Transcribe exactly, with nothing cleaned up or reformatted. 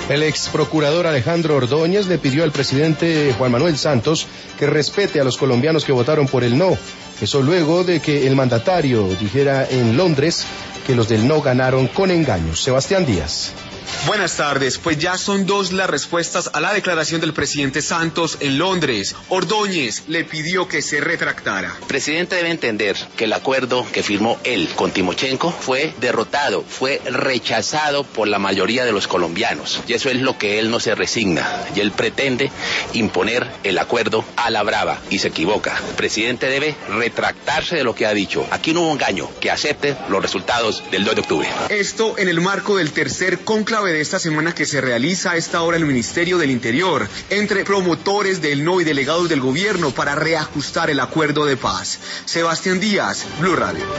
El ex procurador Alejandro Ordóñez le pidió al presidente Juan Manuel Santos que respete a los colombianos que votaron por el no. Eso luego de que el mandatario dijera en Londres que los del no ganaron con engaños. Sebastián Díaz. Buenas tardes, pues ya son dos las respuestas a la declaración del presidente Santos en Londres. Ordóñez le pidió que se retractara. El presidente debe entender que el acuerdo que firmó él con Timochenko fue derrotado, fue rechazado por la mayoría de los colombianos. Y eso es lo que él no se resigna. Y él pretende imponer el acuerdo a la brava y se equivoca. El presidente debe retractarse de lo que ha dicho. Aquí no hubo engaño, que acepte los resultados del dos de octubre. Esto en el marco del tercer cónclave de esta semana que se realiza a esta hora en el Ministerio del Interior, entre promotores del no y delegados del gobierno para reajustar el acuerdo de paz. Sebastián Díaz, Blue Radio.